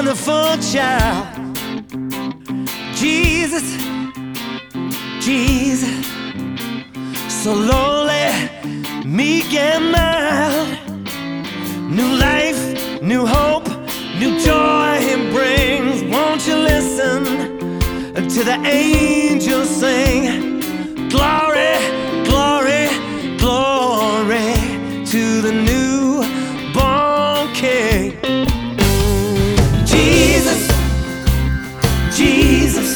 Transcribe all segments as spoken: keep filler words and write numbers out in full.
wonderful child. Jesus, Jesus, so lowly, meek and mild. New life, new hope, new joy He brings. Won't you listen to the angels sing? Glory, glory, glory to the newborn King. Jesus, Jesus,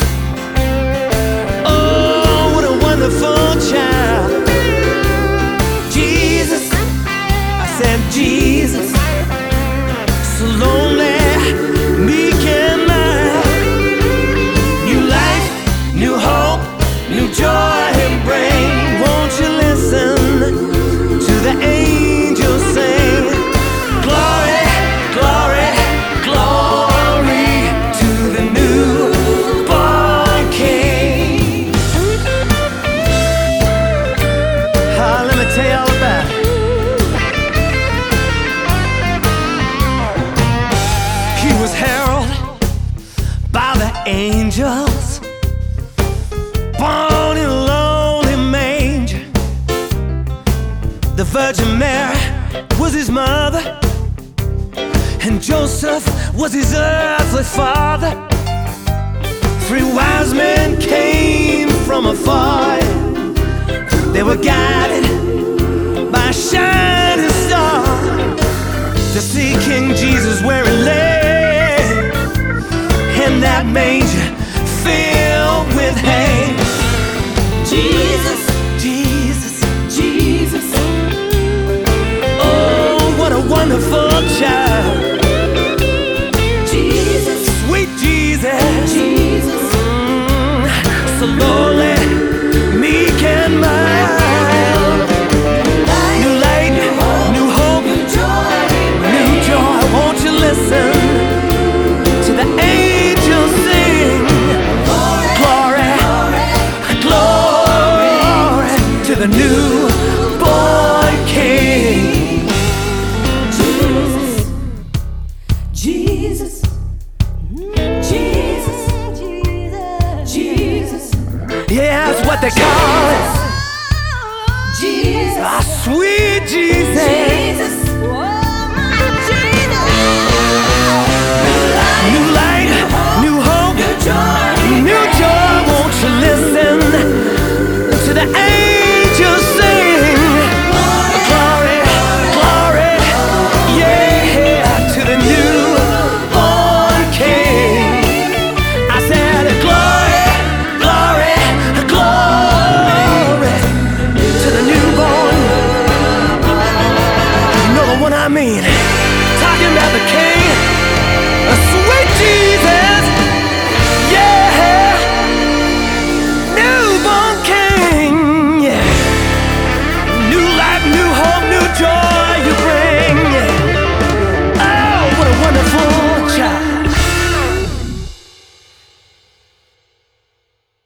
oh, what a wonderful child. Jesus, I said Jesus, so lonely, meek and mild. New life, new hope, new joy He brings. Won't you listen to the angels sing? Glory, glory, glory to the newborn King. Ah, let me tell you all about it. He was heralded by the angels, born in a lowly manger. The Virgin Mary was His mother, and Joseph was His earthly father. Three wise men came from afar. They were guided by a shining star to see King Jesus where He lay in that manger.